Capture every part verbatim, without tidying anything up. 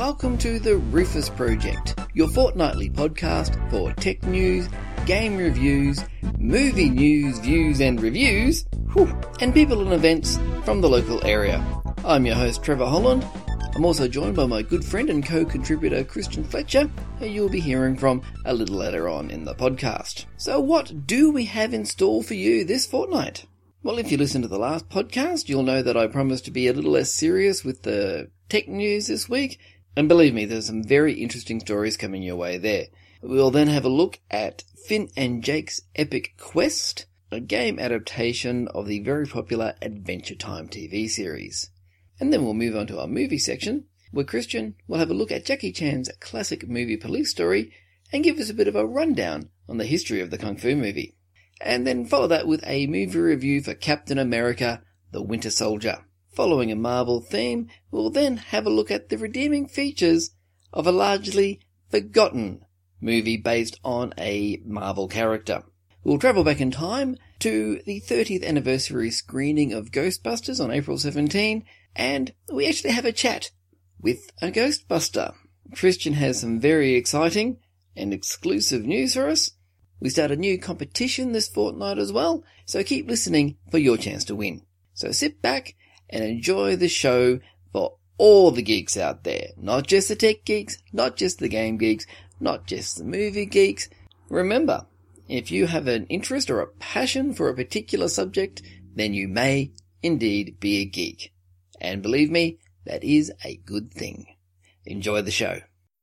welcome to the Rufus Project, your fortnightly podcast for tech news, game reviews, movie news, views and reviews, whew, and people and events from the local area. I'm your host Trevor Holland. I'm also joined by my good friend and co-contributor Christian Fletcher, who you'll be hearing from a little later on in the podcast. So what do we have in store for you this fortnight? Well, if you listened to the last podcast, you'll know that I promised to be a little less serious with the tech news this week, and believe me, there's some very interesting stories coming your way there. We'll then have a look at Finn and Jake's Epic Quest, a game adaptation of the very popular Adventure Time T V series. And then we'll move on to our movie section, where Christian will have a look at Jackie Chan's classic movie Police Story and give us a bit of a rundown on the history of the Kung Fu movie. And then follow that with a movie review for Captain America, the Winter Soldier. Following a Marvel theme, we'll then have a look at the redeeming features of a largely forgotten movie based on a Marvel character. We'll travel back in time to the thirtieth anniversary screening of Ghostbusters on April seventeenth, and we actually have a chat with a Ghostbuster. Christian has some very exciting and exclusive news for us. We start a new competition this fortnight as well, so keep listening for your chance to win. So sit back and enjoy the show for all the geeks out there. Not just the tech geeks, not just the game geeks, not just the movie geeks. Remember, if you have an interest or a passion for a particular subject, then you may indeed be a geek. And believe me, that is a good thing. Enjoy the show.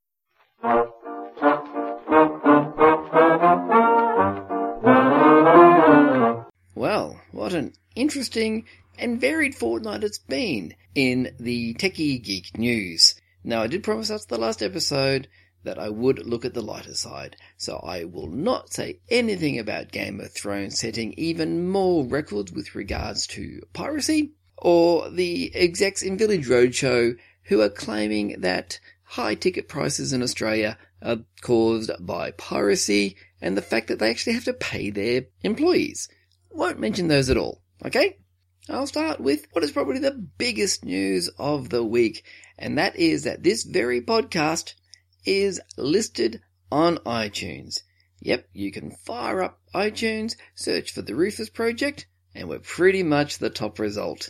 Well, what an interesting and varied fortnight it's been in the techie geek news. Now, I did promise after the last episode that I would look at the lighter side, so I will not say anything about Game of Thrones setting even more records with regards to piracy, or the execs in Village Roadshow who are claiming that high ticket prices in Australia are caused by piracy and the fact that they actually have to pay their employees. Won't mention those at all, okay? I'll start with what is probably the biggest news of the week, and that is that this very podcast is listed on iTunes. Yep, you can fire up iTunes, search for the Rufus Project, and we're pretty much the top result.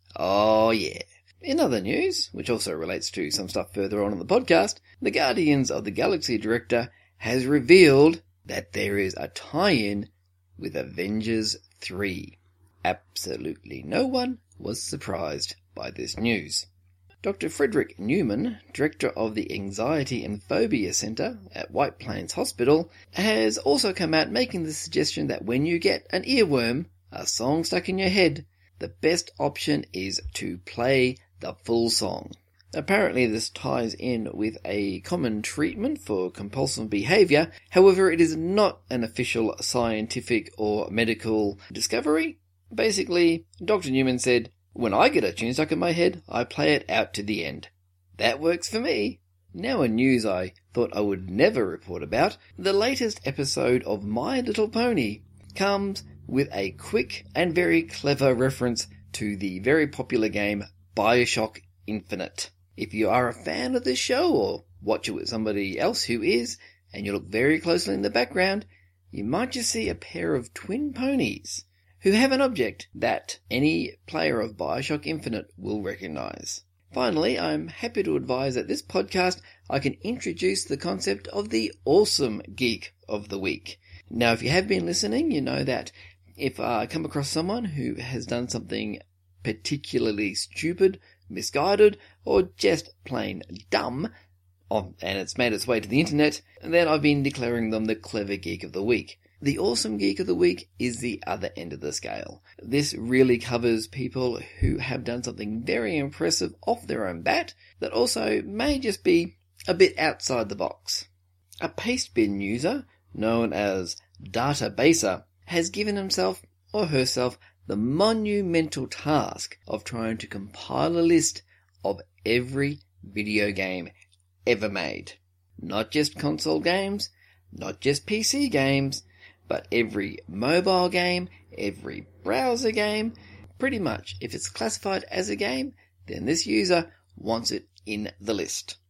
Oh yeah. In other news, which also relates to some stuff further on in the podcast, the Guardians of the Galaxy director has revealed that there is a tie-in with Avengers three. Absolutely no one was surprised by this news. Doctor Frederick Newman, director of the Anxiety and Phobia Centre at White Plains Hospital, has also come out making the suggestion that when you get an earworm, a song stuck in your head, the best option is to play the full song. Apparently this ties in with a common treatment for compulsive behaviour, however it is not an official scientific or medical discovery. Basically, Doctor Newman said, when I get a tune stuck in my head, I play it out to the end. That works for me. Now a news I thought I would never report about, the latest episode of My Little Pony comes with a quick and very clever reference to the very popular game BioShock Infinite. If you are a fan of this show or watch it with somebody else who is, and you look very closely in the background, you might just see a pair of twin ponies who have an object that any player of BioShock Infinite will recognise. Finally, I'm happy to advise that this podcast I can introduce the concept of the Awesome Geek of the Week. Now, if you have been listening, you know that if I come across someone who has done something particularly stupid, misguided, or just plain dumb, and it's made its way to the internet, then I've been declaring them the Clever Geek of the Week. The Awesome Geek of the Week is the other end of the scale. This really covers people who have done something very impressive off their own bat that also may just be a bit outside the box. A Pastebin user, known as Databaser, has given himself or herself the monumental task of trying to compile a list of every video game ever made. Not just console games, not just P C games, but every mobile game, every browser game. Pretty much, if it's classified as a game, then this user wants it in the list.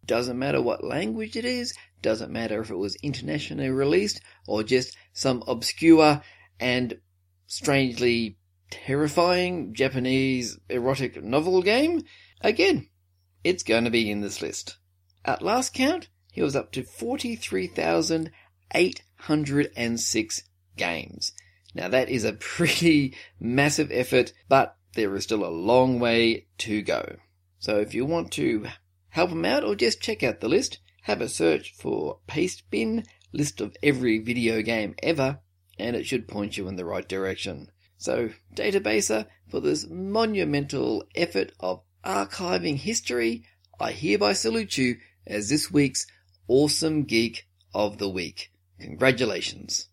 Doesn't matter what language it is, doesn't matter if it was internationally released or just some obscure and strangely terrifying Japanese erotic novel game. Again, it's going to be in this list. At last count, he was up to forty-three thousand eight hundred six games. Now that is a pretty massive effort, but there is still a long way to go. So if you want to help him out or just check out the list, have a search for Pastebin, list of every video game ever, and it should point you in the right direction. So, Databaser, for this monumental effort of archiving history, I hereby salute you as this week's Awesome Geek of the Week. Congratulations.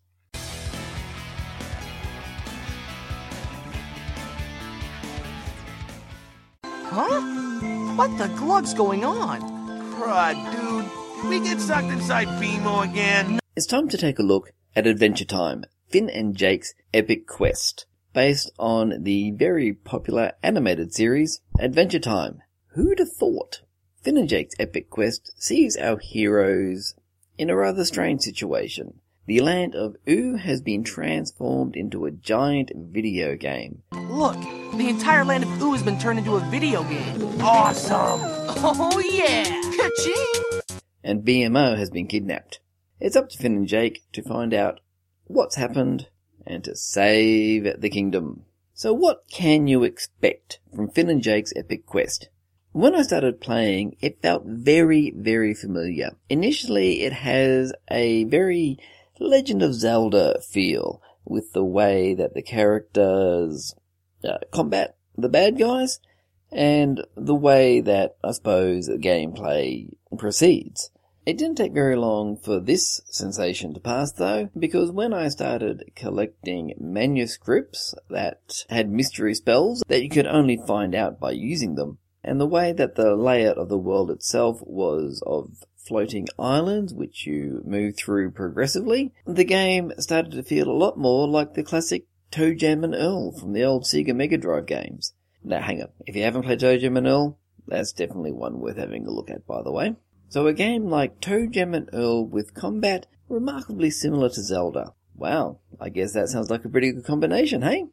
Huh? What the glug's going on? Crud, dude. We get sucked inside B M O again. It's time to take a look at Adventure Time, Finn and Jake's epic quest, based on the very popular animated series Adventure Time. Who'd have thought? Finn and Jake's epic quest sees our heroes in a rather strange situation. The land of Ooo has been transformed into a giant video game. Look, the entire land of Ooo has been turned into a video game. Awesome! Oh yeah! Ka-ching! And B M O has been kidnapped. It's up to Finn and Jake to find out what's happened and to save the kingdom. So what can you expect from Finn and Jake's epic quest? When I started playing, it felt very, very familiar. Initially, it has a very Legend of Zelda feel, with the way that the characters uh, combat the bad guys, and the way that, I suppose, the gameplay proceeds. It didn't take very long for this sensation to pass, though, because when I started collecting manuscripts that had mystery spells that you could only find out by using them, and the way that the layout of the world itself was of floating islands which you move through progressively, the game started to feel a lot more like the classic ToeJam and Earl from the old Sega Mega Drive games. Now hang on, if you haven't played ToeJam and Earl, that's definitely one worth having a look at, by the way. So a game like ToeJam and Earl with combat remarkably similar to Zelda. Wow, I guess that sounds like a pretty good combination, hey?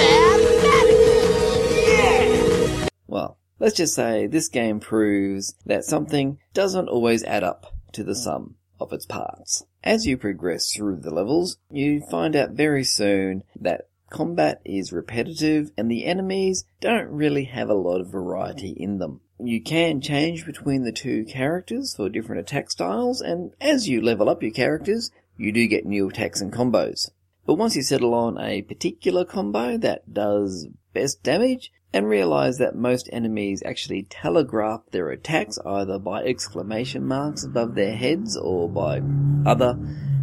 Mathematical! Yeah! Well, let's just say this game proves that something doesn't always add up to the sum of its parts. As you progress through the levels, you find out very soon that combat is repetitive and the enemies don't really have a lot of variety in them. You can change between the two characters for different attack styles, and as you level up your characters, you do get new attacks and combos. But once you settle on a particular combo that does best damage, and realize that most enemies actually telegraph their attacks either by exclamation marks above their heads or by other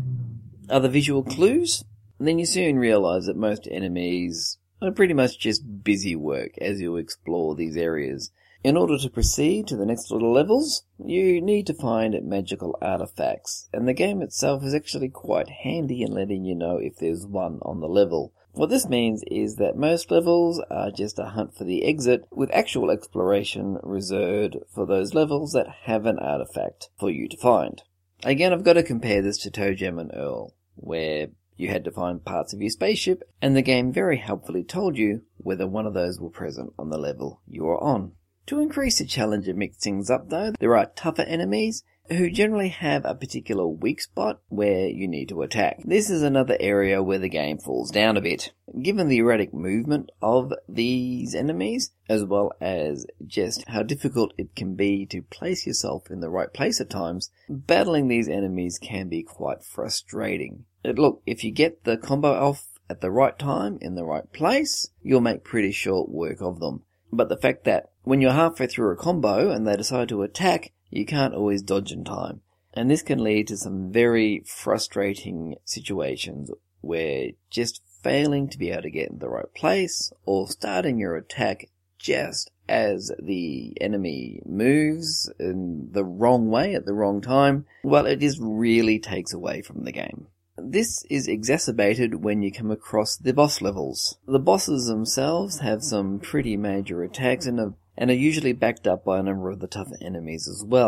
other visual clues, then you soon realize that most enemies are pretty much just busy work as you explore these areas. In order to proceed to the next little levels, you need to find magical artifacts, and the game itself is actually quite handy in letting you know if there's one on the level. What this means is that most levels are just a hunt for the exit, with actual exploration reserved for those levels that have an artifact for you to find. Again, I've got to compare this to ToeJam and Earl, where you had to find parts of your spaceship, and the game very helpfully told you whether one of those were present on the level you were on. To increase the challenge and mix things up though, there are tougher enemies who generally have a particular weak spot where you need to attack. This is another area where the game falls down a bit. Given the erratic movement of these enemies, as well as just how difficult it can be to place yourself in the right place at times, battling these enemies can be quite frustrating. Look, if you get the combo off at the right time, in the right place, you'll make pretty short work of them. But the fact that when you're halfway through a combo and they decide to attack, you can't always dodge in time. And this can lead to some very frustrating situations where just failing to be able to get in the right place or starting your attack just as the enemy moves in the wrong way at the wrong time, well, it just really takes away from the game. This is exacerbated when you come across the boss levels. The bosses themselves have some pretty major attacks and are, and are usually backed up by a number of the tougher enemies as well.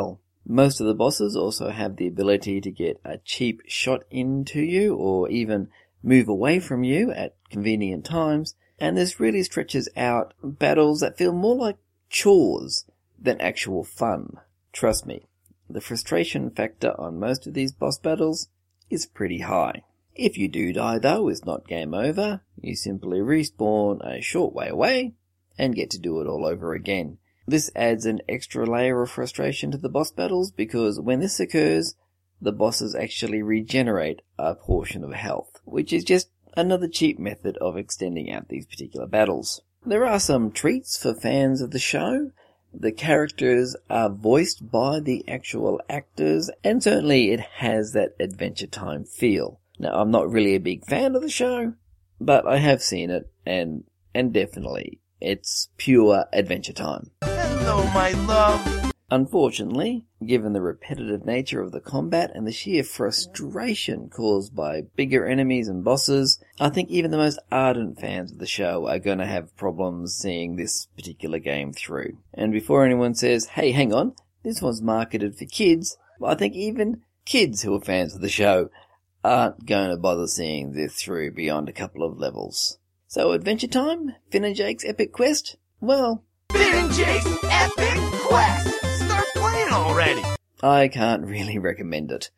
Most of the bosses also have the ability to get a cheap shot into you or even move away from you at convenient times, and this really stretches out battles that feel more like chores than actual fun. Trust me, the frustration factor on most of these boss battles is pretty high. If you do die though, it's not game over. You simply respawn a short way away and get to do it all over again. This adds an extra layer of frustration to the boss battles because when this occurs, the bosses actually regenerate a portion of health, which is just another cheap method of extending out these particular battles. There are some treats for fans of the show. The characters are voiced by the actual actors, and certainly it has that Adventure Time feel. Now, I'm not really a big fan of the show, but I have seen it, and and definitely, it's pure Adventure Time. Hello, my love. Unfortunately, given the repetitive nature of the combat and the sheer frustration caused by bigger enemies and bosses, I think even the most ardent fans of the show are going to have problems seeing this particular game through. And before anyone says, hey, hang on, this one's marketed for kids, well, I think even kids who are fans of the show aren't going to bother seeing this through beyond a couple of levels. So Adventure Time? Finn and Jake's Epic Quest? Well, Finn and Jake's Epic Quest! Start playing already! I can't really recommend it.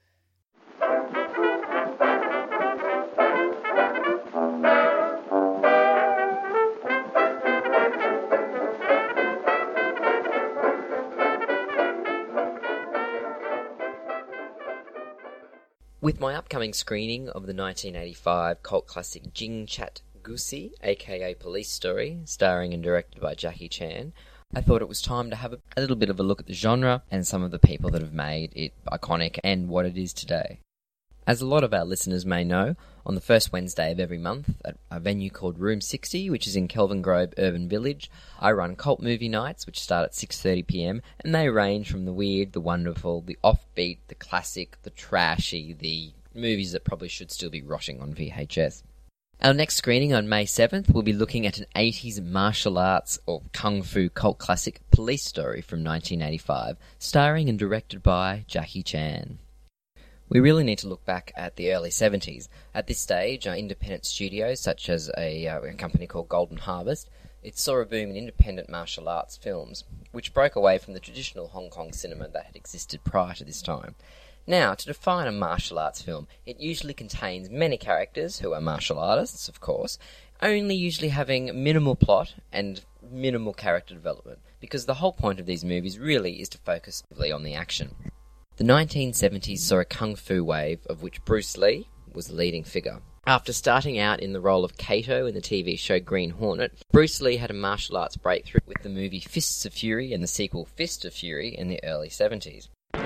With my upcoming screening of the nineteen eighty-five cult classic Jing Chat Goosey, aka Police Story, starring and directed by Jackie Chan, I thought it was time to have a, a little bit of a look at the genre and some of the people that have made it iconic and what it is today. As a lot of our listeners may know, on the first Wednesday of every month at a venue called Room sixty, which is in Kelvin Grove Urban Village, I run cult movie nights, which start at six thirty p m, and they range from the weird, the wonderful, the offbeat, the classic, the trashy, the movies that probably should still be rotting on V H S. Our next screening on May seventh will be looking at an eighties martial arts or kung fu cult classic, Police Story from nineteen eighty-five, starring and directed by Jackie Chan. We really need to look back at the early seventies. At this stage, uh, independent studios such as a, uh, a company called Golden Harvest, it saw a boom in independent martial arts films, which broke away from the traditional Hong Kong cinema that had existed prior to this time. Now, to define a martial arts film, it usually contains many characters who are martial artists, of course, only usually having minimal plot and minimal character development, because the whole point of these movies really is to focus on the action. The nineteen seventies saw a kung fu wave of which Bruce Lee was the leading figure. After starting out in the role of Kato in the T V show Green Hornet, Bruce Lee had a martial arts breakthrough with the movie Fists of Fury and the sequel Fist of Fury in the early seventies.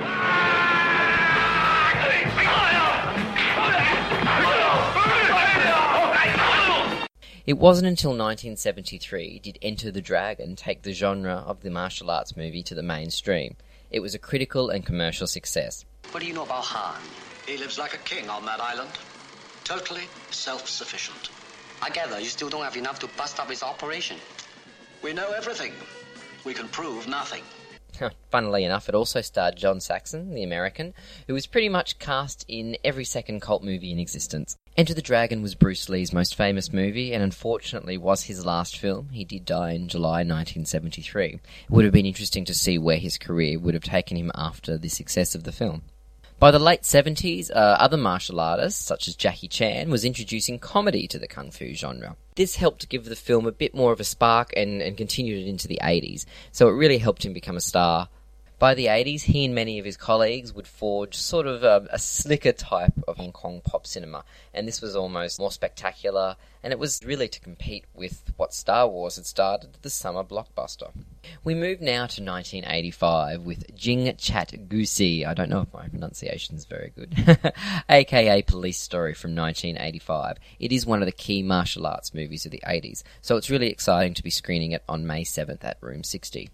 It wasn't until nineteen seventy-three did Enter the Dragon take the genre of the martial arts movie to the mainstream. It was a critical and commercial success. What do you know about Han? He lives like a king on that island. Totally self-sufficient. I gather you still don't have enough to bust up his operation. We know everything. We can prove nothing. Funnily enough, it also starred John Saxon, the American, who was pretty much cast in every second cult movie in existence. Enter the Dragon was Bruce Lee's most famous movie, and unfortunately was his last film. He did die in July nineteen seventy-three. It would have been interesting to see where his career would have taken him after the success of the film. By the late seventies, uh, other martial artists, such as Jackie Chan, was introducing comedy to the kung fu genre. This helped give the film a bit more of a spark and, and continued it into the eighties, so it really helped him become a star. By the eighties, he and many of his colleagues would forge sort of a, a slicker type of Hong Kong pop cinema, and this was almost more spectacular, and it was really to compete with what Star Wars had started, the summer blockbuster. We move now to nineteen eighty-five with Jing Chat Goosey, I don't know if my pronunciation is very good, aka Police Story from nineteen eighty-five. It is one of the key martial arts movies of the eighties, so it's really exciting to be screening it on May seventh at Room sixty.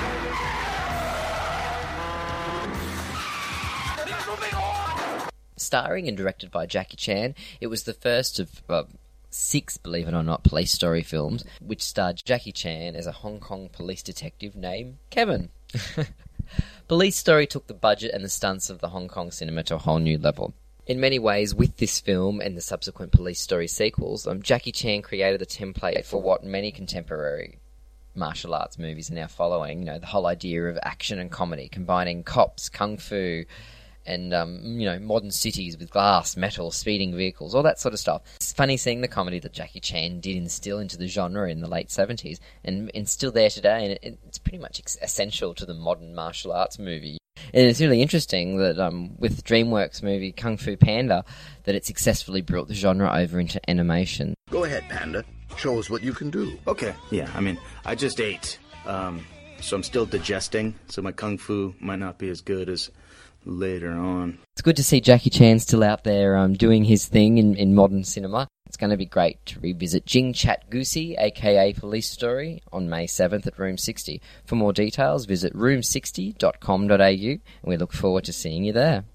Starring and directed by Jackie Chan, it was the first of uh, six, believe it or not, Police Story films, which starred Jackie Chan as a Hong Kong police detective named Kevin. Police Story took the budget and the stunts of the Hong Kong cinema to a whole new level. In many ways, with this film and the subsequent Police Story sequels, um, Jackie Chan created the template for what many contemporary martial arts movies are now following. You know, the whole idea of action and comedy, combining cops, kung fu, and, um, you know, modern cities with glass, metal, speeding vehicles, all that sort of stuff. It's funny seeing the comedy that Jackie Chan did instill into the genre in the late seventies, and it's still there today, and it, it's pretty much essential to the modern martial arts movie. And it's really interesting that um, with DreamWorks movie Kung Fu Panda, that it successfully brought the genre over into animation. Go ahead, Panda. Show us what you can do. Okay, yeah, I mean, I just ate, um, so I'm still digesting, so my Kung Fu might not be as good as later on. It's good to see Jackie Chan still out there um, doing his thing in, in modern cinema. It's going to be great to revisit Jing Chat Goosey, aka Police Story, on May seventh at Room sixty. For more details, visit room sixty dot com dot a u, and we look forward to seeing you there.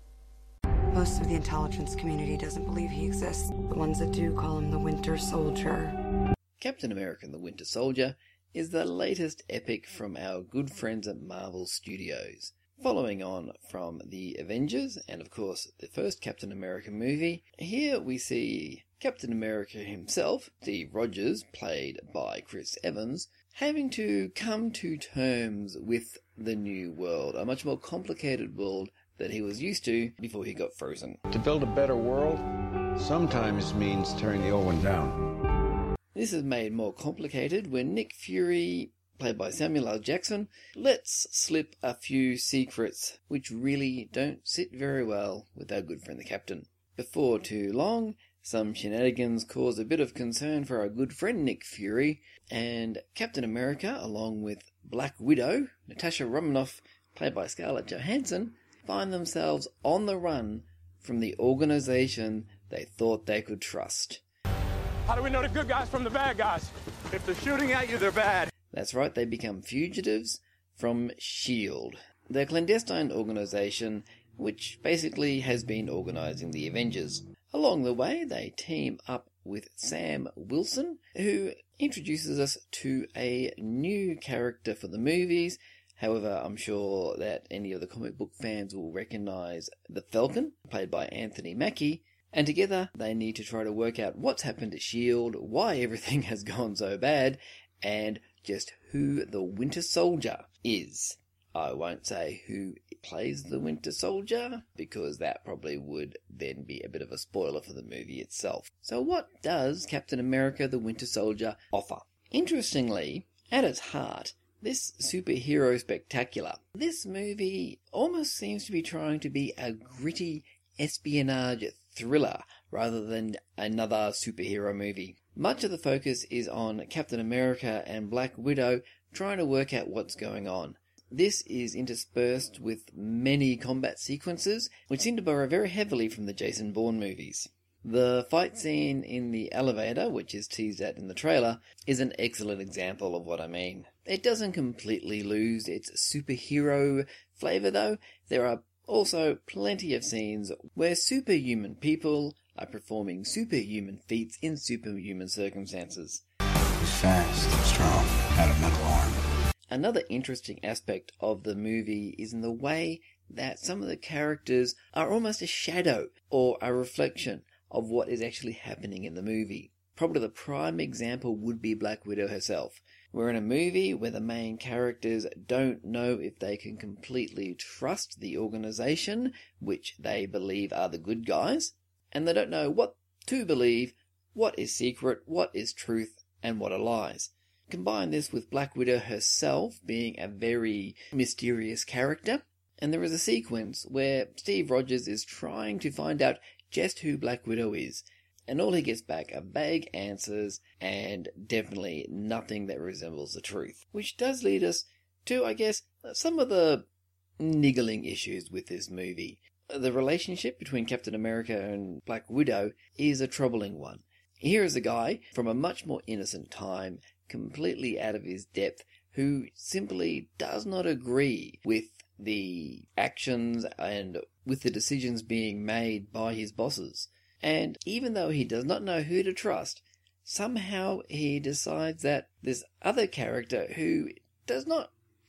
Most of the intelligence community doesn't believe he exists. The ones that do call him the Winter Soldier. Captain America and the Winter Soldier is the latest epic from our good friends at Marvel Studios. Following on from the Avengers, and of course the first Captain America movie, here we see Captain America himself, Steve Rogers, played by Chris Evans, having to come to terms with the new world, a much more complicated world that he was used to before he got frozen. To build a better world sometimes means tearing the old one down. This is made more complicated when Nick Fury, played by Samuel L. Jackson, lets slip a few secrets which really don't sit very well with our good friend the Captain. Before too long, some shenanigans cause a bit of concern for our good friend Nick Fury, and Captain America, along with Black Widow, Natasha Romanoff, played by Scarlett Johansson, find themselves on the run from the organization they thought they could trust. How do we know the good guys from the bad guys? If they're shooting at you, they're bad. That's right, they become fugitives from SHIELD, the clandestine organization which basically has been organizing the Avengers. Along the way, they team up with Sam Wilson, who introduces us to a new character for the movies. However, I'm sure that any of the comic book fans will recognize the Falcon, played by Anthony Mackie, and together they need to try to work out what's happened to SHIELD, why everything has gone so bad, and just who the Winter Soldier is. I won't say who plays the Winter Soldier, because that probably would then be a bit of a spoiler for the movie itself. So what does Captain America the Winter Soldier offer? Interestingly, at its heart, this superhero spectacular, this movie almost seems to be trying to be a gritty espionage thriller rather than another superhero movie. Much of the focus is on Captain America and Black Widow trying to work out what's going on. This is interspersed with many combat sequences, which seem to borrow very heavily from the Jason Bourne movies. The fight scene in the elevator, which is teased at in the trailer, is an excellent example of what I mean. It doesn't completely lose its superhero flavour though. There are also plenty of scenes where superhuman people are performing superhuman feats in superhuman circumstances. He's fast, strong, had a metal arm. Another interesting aspect of the movie is in the way that some of the characters are almost a shadow or a reflection of what is actually happening in the movie. Probably the prime example would be Black Widow herself. We're in a movie where the main characters don't know if they can completely trust the organization, which they believe are the good guys, and they don't know what to believe, what is secret, what is truth, and what are lies. Combine this with Black Widow herself being a very mysterious character, and there is a sequence where Steve Rogers is trying to find out just who Black Widow is, and all he gets back are vague answers and definitely nothing that resembles the truth. Which does lead us to, I guess, some of the niggling issues with this movie. The relationship between Captain America and Black Widow is a troubling one. Here is a guy from a much more innocent time, completely out of his depth, who simply does not agree with the actions and with the decisions being made by his bosses. And even though he does not know who to trust, somehow he decides that this other character who does not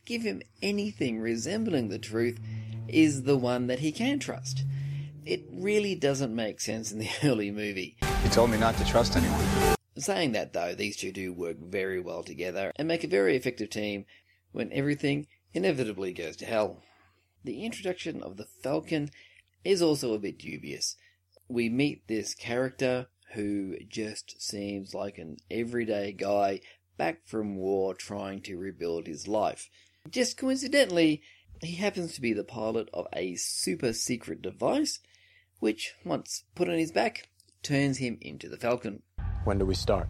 give him anything resembling the truth is the one that he can trust. It really doesn't make sense in the early movie. You told me not to trust anyone. Saying that though, these two do work very well together and make a very effective team when everything inevitably goes to hell. The introduction of the Falcon is also a bit dubious. We meet this character who just seems like an everyday guy back from war trying to rebuild his life. Just coincidentally, he happens to be the pilot of a super secret device, which, once put on his back, turns him into the Falcon. When do we start?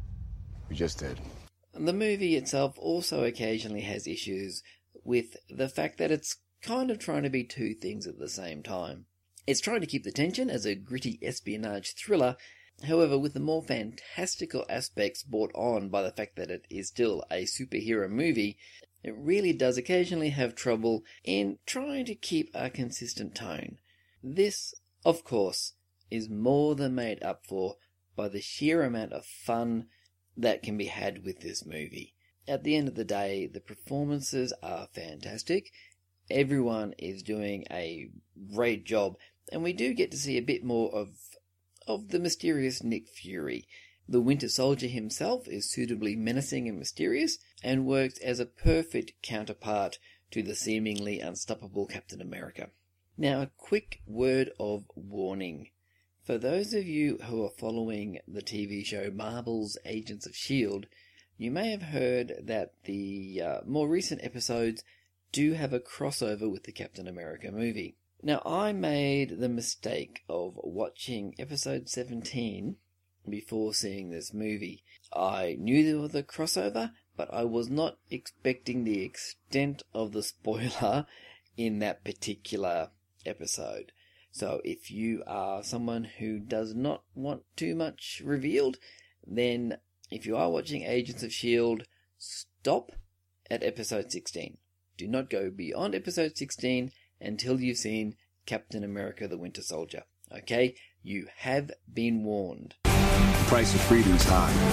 We just did. The movie itself also occasionally has issues with the fact that it's kind of trying to be two things at the same time. It's trying to keep the tension as a gritty espionage thriller, however, with the more fantastical aspects brought on by the fact that it is still a superhero movie, it really does occasionally have trouble in trying to keep a consistent tone. This, of course, is more than made up for by the sheer amount of fun that can be had with this movie. At the end of the day, the performances are fantastic. Everyone is doing a great job, and we do get to see a bit more of of the mysterious Nick Fury. The Winter Soldier himself is suitably menacing and mysterious, and works as a perfect counterpart to the seemingly unstoppable Captain America. Now, a quick word of warning. For those of you who are following the T V show Marvel's Agents of S H I E L D, you may have heard that the uh, more recent episodes do have a crossover with the Captain America movie. Now, I made the mistake of watching episode seventeen before seeing this movie. I knew there was a crossover, but I was not expecting the extent of the spoiler in that particular episode. So if you are someone who does not want too much revealed, then if you are watching Agents of S H I E L D, stop at episode sixteen. Do not go beyond episode sixteen until you've seen Captain America the Winter Soldier. Okay? You have been warned. The price of freedom is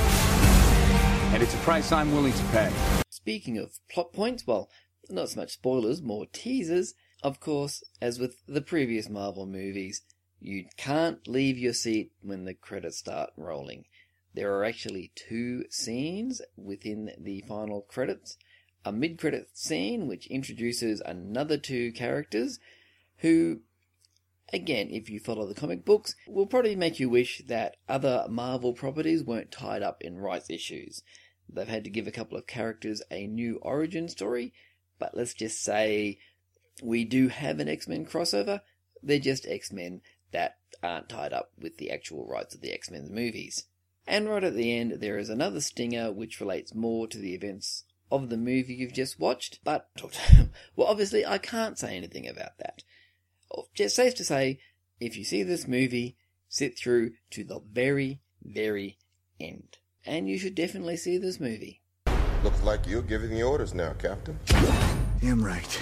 high. And it's a price I'm willing to pay. Speaking of plot points, well, not so much spoilers, more teasers. Of course, as with the previous Marvel movies, you can't leave your seat when the credits start rolling. There are actually two scenes within the final credits. A mid-credit scene which introduces another two characters who, again, if you follow the comic books, will probably make you wish that other Marvel properties weren't tied up in rights issues. They've had to give a couple of characters a new origin story, but let's just say we do have an X-Men crossover. They're just X-Men that aren't tied up with the actual rights of the X-Men movies. And right at the end, there is another stinger which relates more to the events of the movie you've just watched, but, well, obviously I can't say anything about that. Just safe to say, if you see this movie, sit through to the very, very end. And you should definitely see this movie. Looks like you're giving the orders now, Captain. Damn right.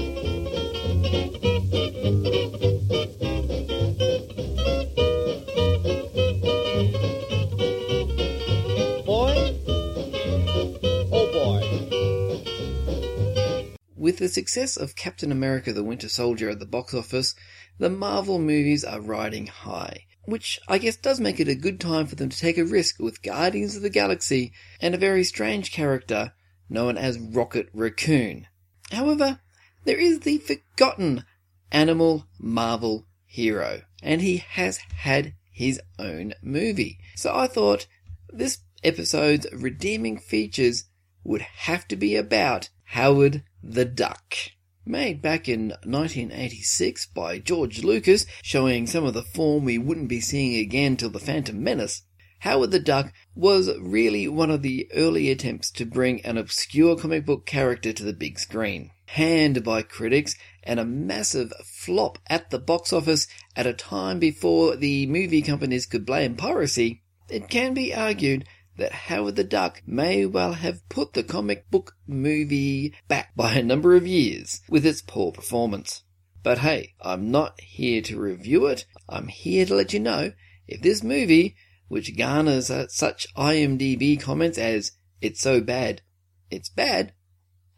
With the success of Captain America the Winter Soldier at the box office, the Marvel movies are riding high, which I guess does make it a good time for them to take a risk with Guardians of the Galaxy and a very strange character known as Rocket Raccoon. However, there is the forgotten Animal Marvel hero, and he has had his own movie. So I thought this episode's redeeming features would have to be about Howard the Duck. Made back in nineteen eighty-six by George Lucas, showing some of the form we wouldn't be seeing again till The Phantom Menace, Howard the Duck was really one of the early attempts to bring an obscure comic book character to the big screen. Panned by critics and a massive flop at the box office at a time before the movie companies could blame piracy, it can be argued that Howard the Duck may well have put the comic book movie back by a number of years with its poor performance. But hey, I'm not here to review it. I'm here to let you know if this movie, which garners uh, such I M D B comments as "it's so bad, it's bad,"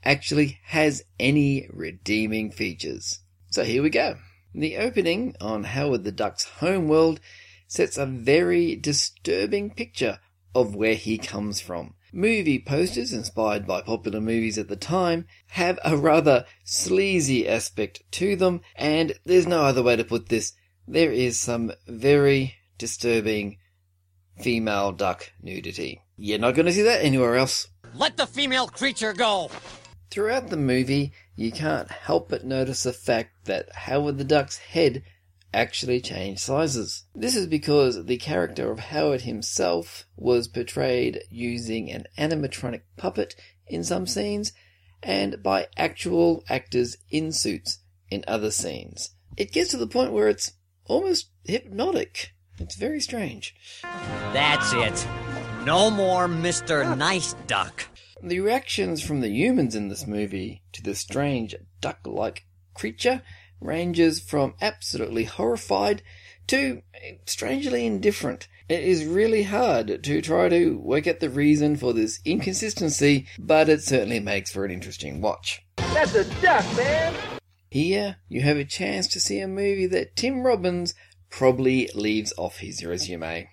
actually has any redeeming features. So here we go. The opening on Howard the Duck's homeworld sets a very disturbing picture of where he comes from. Movie posters inspired by popular movies at the time have a rather sleazy aspect to them, and there's no other way to put this. There is some very disturbing female duck nudity. You're not going to see that anywhere else. Let the female creature go! Throughout the movie, you can't help but notice the fact that Howard the Duck's head actually changed sizes. This is because the character of Howard himself was portrayed using an animatronic puppet in some scenes and by actual actors in suits in other scenes. It gets to the point where it's almost hypnotic. It's very strange. That's it. No more Mister Nice Duck. The reactions from the humans in this movie to the strange duck-like creature ranges from absolutely horrified to strangely indifferent. It is really hard to try to work out the reason for this inconsistency, but it certainly makes for an interesting watch. That's a duck, man! Here, you have a chance to see a movie that Tim Robbins probably leaves off his resume.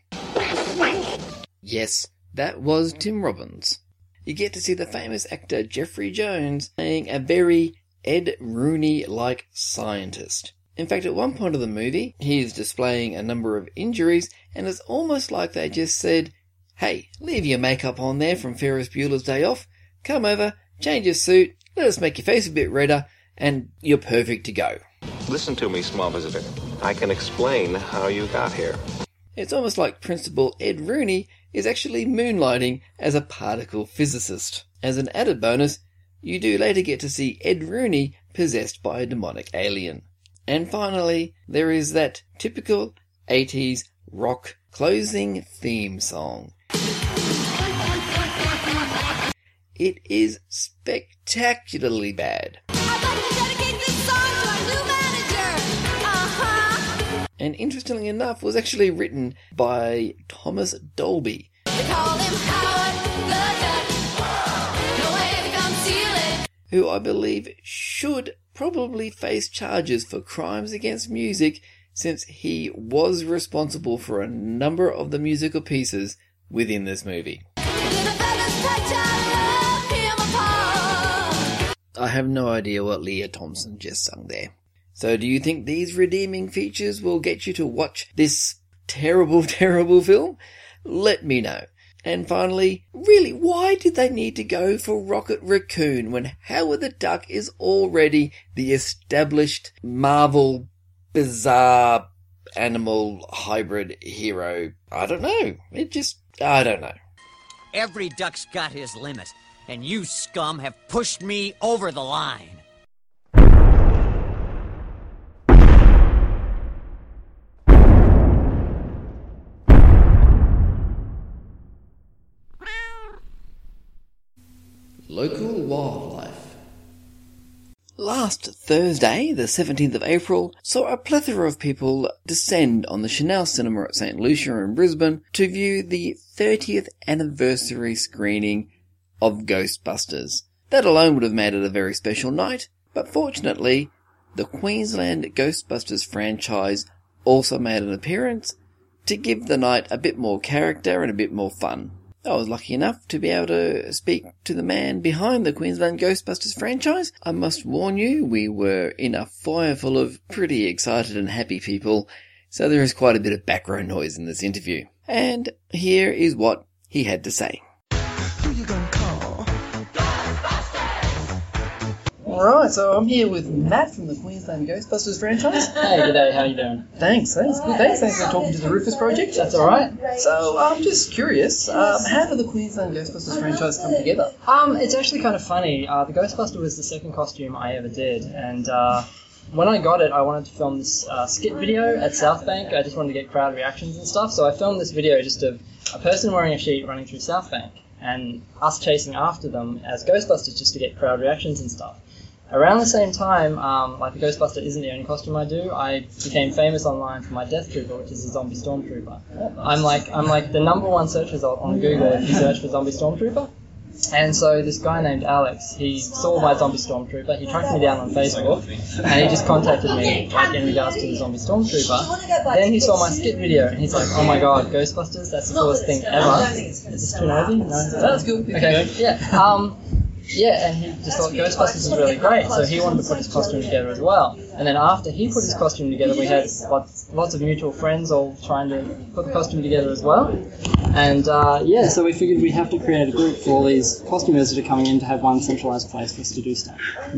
Yes, that was Tim Robbins. You get to see the famous actor Jeffrey Jones playing a very Ed Rooney-like scientist. In fact, at one point of the movie, he is displaying a number of injuries, and it's almost like they just said, "Hey, leave your makeup on there from Ferris Bueller's Day Off, come over, change your suit, let us make your face a bit redder, and you're perfect to go." Listen to me, small visitor. I can explain how you got here. It's almost like Principal Ed Rooney is actually moonlighting as a particle physicist. As an added bonus, you do later get to see Ed Rooney possessed by a demonic alien. And finally, there is that typical eighties rock closing theme song. It is spectacularly bad. And interestingly enough, was actually written by Thomas Dolby. They call him Howard the Duck. No way to conceal it. Who I believe should probably face charges for crimes against music, since he was responsible for a number of the musical pieces within this movie. I have no idea what Leah Thompson just sung there. So do you think these redeeming features will get you to watch this terrible, terrible film? Let me know. And finally, really, why did they need to go for Rocket Raccoon when Howard the Duck is already the established Marvel bizarre animal hybrid hero? I don't know. It just, I don't know. Every duck's got his limit, and you scum have pushed me over the line. Local wildlife. Last Thursday, the seventeenth of April, saw a plethora of people descend on the Chanel Cinema at Saint Lucia in Brisbane to view the thirtieth anniversary screening of Ghostbusters. That alone would have made it a very special night, but fortunately, the Queensland Ghostbusters franchise also made an appearance to give the night a bit more character and a bit more fun. I was lucky enough to be able to speak to the man behind the Queensland Ghostbusters franchise. I must warn you, we were in a fire full of pretty excited and happy people, so there is quite a bit of background noise in this interview. And here is what he had to say. Who you gonna call? Alright, so I'm here with Matt from the Queensland Ghostbusters franchise. Hey, g'day, how you doing? Thanks, thanks, good, thanks, thanks for talking to the Rufus Project. That's alright. So, I'm just curious, um, how did the Queensland Ghostbusters franchise come together? Um, it's actually kind of funny. Uh, the Ghostbuster was the second costume I ever did, and uh, when I got it, I wanted to film this uh, skit video at South Bank. I just wanted to get crowd reactions and stuff, so I filmed this video just of a person wearing a sheet running through South Bank, and us chasing after them as Ghostbusters just to get crowd reactions and stuff. Around the same time, um, like the Ghostbuster isn't the only costume I do, I became famous online for my Death Trooper, which is a zombie stormtrooper. I'm like I'm like the number one search result on Google if you search for zombie stormtrooper. And so this guy named Alex, he saw my zombie stormtrooper, he tracked me down on Facebook, and he just contacted me like in regards to the zombie stormtrooper. Then he saw my skit video, and he's like, oh my god, Ghostbusters, that's the coolest thing ever. Is this too nosy? No? That's cool. Okay, yeah. Um, yeah, and he just thought Ghostbusters is really great, so he wanted to put his costume together as well. And then after he put his costume together, we had lots, lots of mutual friends all trying to put the costume together as well. And uh, yeah, so we figured we'd have to create a group for all these costumers that are coming in to have one centralised place for us to do stuff.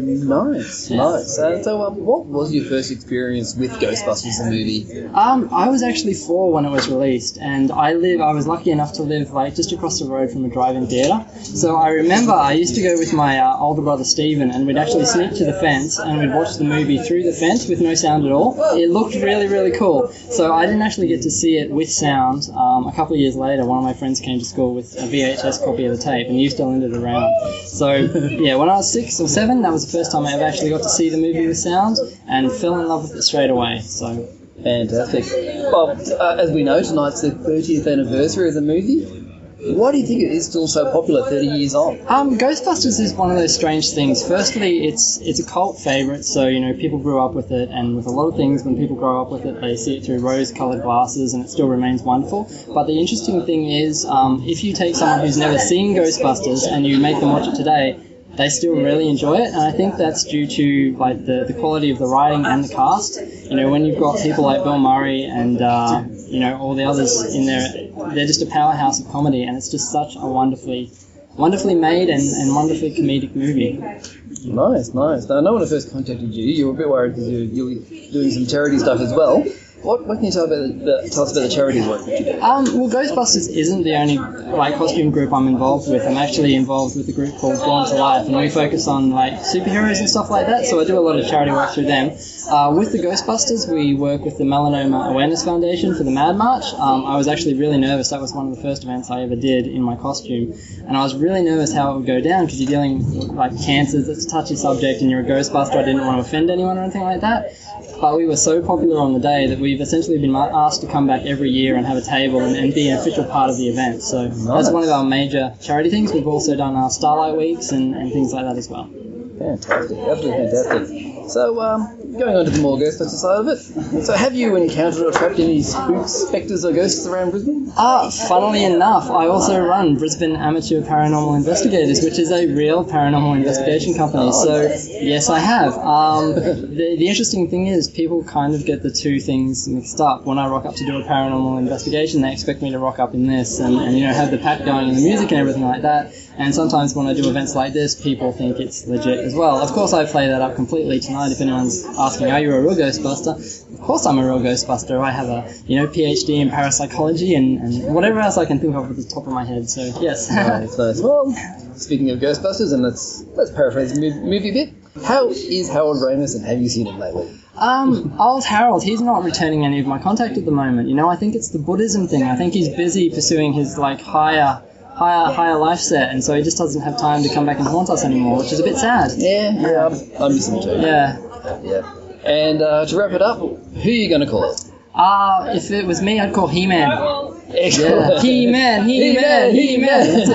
Nice, Yeah. nice. Uh, so, um, what was your first experience with Ghostbusters, the movie? Um, I was actually four when it was released, and I live. I was lucky enough to live like just across the road from a drive-in theatre. So I remember I used to go with my uh, older brother Stephen, and we'd actually sneak to the fence and we'd watch the movie through the fence with no sound at all. It looked really, really cool. So I didn't actually get to see it with sound. Um, a couple of years later, one of my friends came to school with a V H S copy of the tape, and used to lend it around. So yeah, when I was six or seven, that was the first time I ever actually got to see the movie with sound, and fell in love with it straight away. So. Fantastic. Well, uh, as we know, tonight's the thirtieth anniversary of the movie. Why do you think it is still so popular thirty years on? Um, Ghostbusters is one of those strange things. Firstly, it's it's a cult favourite, so, you know, people grew up with it, and with a lot of things, when people grow up with it, they see it through rose-coloured glasses, and it still remains wonderful. But the interesting thing is, um, if you take someone who's never seen Ghostbusters and you make them watch it today, they still really enjoy it, and I think that's due to like the, the quality of the writing and the cast. You know, when you've got people like Bill Murray and uh, you know, all the others in there, they're just a powerhouse of comedy, and it's just such a wonderfully, wonderfully made and, and wonderfully comedic movie. Nice, nice. Now, I know when I first contacted you, you were a bit worried because you, you were doing some charity stuff as well. What, what can you tell, about the, tell us about the charity work that you do? Um, well, Ghostbusters isn't the only like costume group I'm involved with. I'm actually involved with a group called Born to Life, and we focus on like superheroes and stuff like that. So I do a lot of charity work through them. Uh, with the Ghostbusters, we work with the Melanoma Awareness Foundation for the Mad March. Um, I was actually really nervous. That was one of the first events I ever did in my costume, and I was really nervous how it would go down because you're dealing with like cancers. It's a touchy subject, and you're a Ghostbuster. I didn't want to offend anyone or anything like that. But we were so popular on the day that we've essentially been asked to come back every year and have a table and, and be an official part of the event. So nice. That's one of our major charity things. We've also done our Starlight Weeks and, and things like that as well. Fantastic, absolutely fantastic. So, um, going on to the more Ghostbusters side of it, so have you encountered or trapped any spooks, spectres or ghosts around Brisbane? Ah, funnily enough, I also run Brisbane Amateur Paranormal Investigators, which is a real paranormal investigation company. So, yes, I have. Um, the, the interesting thing is people kind of get the two things mixed up. When I rock up to do a paranormal investigation, they expect me to rock up in this and, and you know, have the pack going and the music and everything like that. And sometimes when I do events like this, people think it's legit as well. Of course, I play that up completely tonight. If anyone's asking, are you a real Ghostbuster? Of course I'm a real Ghostbuster. I have a, you know, PhD in parapsychology and, and whatever else I can think of at the top of my head. So, yes. Nice, nice. Well, speaking of Ghostbusters, and let's, let's paraphrase the movie a bit, how is Harold Ramis, and have you seen him lately? Um, old Harold, he's not returning any of my contact at the moment. You know, I think it's the Buddhism thing. I think he's busy pursuing his, like, higher... higher higher life set, and so he just doesn't have time to come back and haunt us anymore, which is a bit sad. Yeah, yeah, I'm, I'm missing too. Yeah. Yeah. And uh, to wrap it up, who are you going to call it? Uh, if it was me, I'd call He-Man. Excellent. Yeah. He-Man, He-Man, He-Man.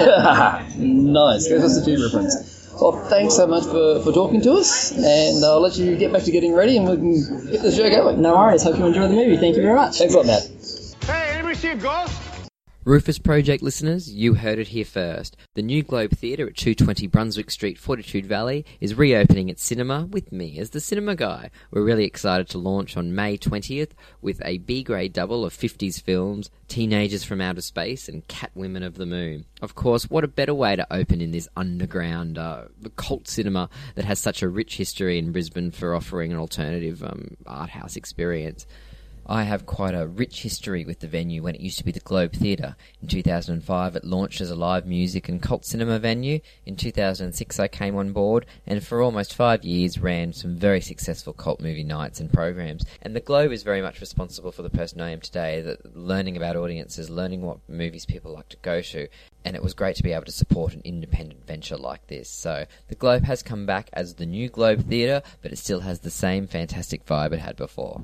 Nice. Ghostbusters two reference. Well, thanks so much for, for talking to us, and I'll let you get back to getting ready and we can get the show going. No worries. Hope you enjoy the movie. Thank you very much. Thanks a lot, Matt. Hey, anybody see a ghost? Rufus Project listeners, you heard it here first. The New Globe Theatre at two twenty Brunswick Street, Fortitude Valley is reopening its cinema with me as the cinema guy. We're really excited to launch on May twentieth with a B-grade double of fifties films, Teenagers from Outer Space and Catwomen of the Moon. Of course, what a better way to open in this underground uh, cult cinema that has such a rich history in Brisbane for offering an alternative um, art house experience. I have quite a rich history with the venue when it used to be the Globe Theatre. In two thousand five it launched as a live music and cult cinema venue. In two thousand six I came on board and for almost five years ran some very successful cult movie nights and programs. And the Globe is very much responsible for the person I am today, that learning about audiences, learning what movies people like to go to. And it was great to be able to support an independent venture like this. So the Globe has come back as the New Globe Theatre, but it still has the same fantastic vibe it had before.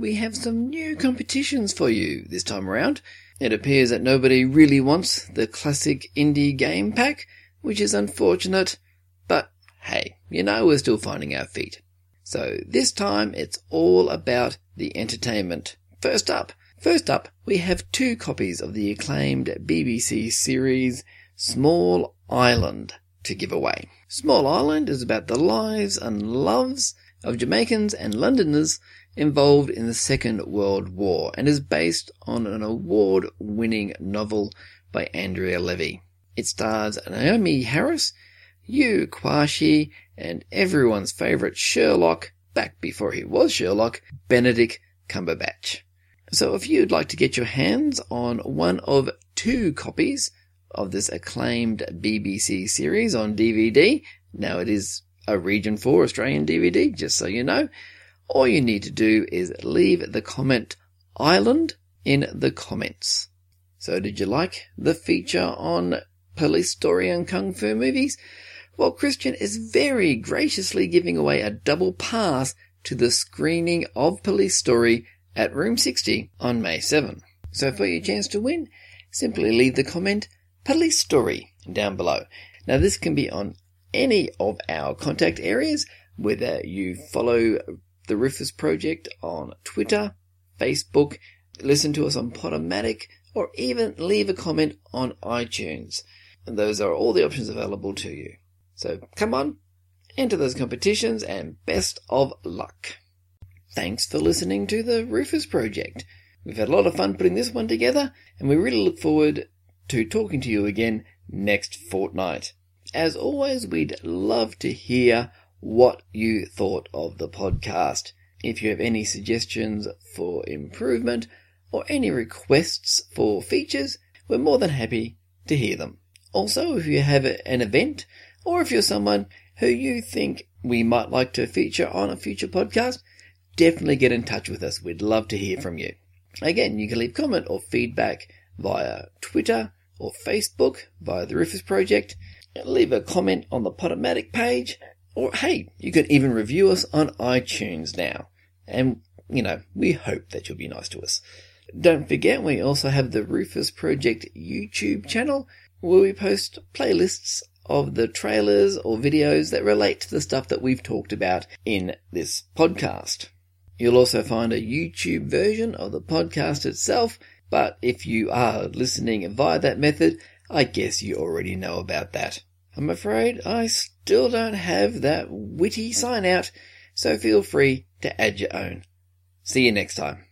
we have some new competitions for you this time around. It appears that nobody really wants the classic indie game pack, which is unfortunate, but hey, you know we're still finding our feet. So this time it's all about the entertainment. First up, first up, we have two copies of the acclaimed B B C series Small Island to give away. Small Island is about the lives and loves of Jamaicans and Londoners involved in the Second World War and is based on an award-winning novel by Andrea Levy. It stars Naomi Harris, Hugh Quashie, and everyone's favourite Sherlock, back before he was Sherlock, Benedict Cumberbatch. So if you'd like to get your hands on one of two copies of this acclaimed B B C series on D V D, now it is a Region four Australian D V D, just so you know, all you need to do is leave the comment Island in the comments. So did you like the feature on Police Story and Kung Fu movies? Well, Christian is very graciously giving away a double pass to the screening of Police Story at Room sixty on May seventh. So for your chance to win, simply leave the comment Police Story down below. Now this can be on any of our contact areas, whether you follow the Rufus Project on Twitter, Facebook, listen to us on Podomatic, or even leave a comment on iTunes. And those are all the options available to you. So come on, enter those competitions and best of luck. Thanks for listening to the Rufus Project. We've had a lot of fun putting this one together, and we really look forward to talking to you again next fortnight. As always, we'd love to hear what you thought of the podcast. If you have any suggestions for improvement or any requests for features, we're more than happy to hear them. Also, if you have an event or if you're someone who you think we might like to feature on a future podcast, definitely get in touch with us. We'd love to hear from you. Again, you can leave comment or feedback via Twitter or Facebook via the Rufus Project. Leave a comment on the Podomatic page, or hey, you can even review us on iTunes now. And, you know, we hope that you'll be nice to us. Don't forget, we also have the Rufus Project YouTube channel, where we post playlists of the trailers or videos that relate to the stuff that we've talked about in this podcast. You'll also find a YouTube version of the podcast itself, but if you are listening via that method, I guess you already know about that. I'm afraid I still don't have that witty sign out, so feel free to add your own. See you next time.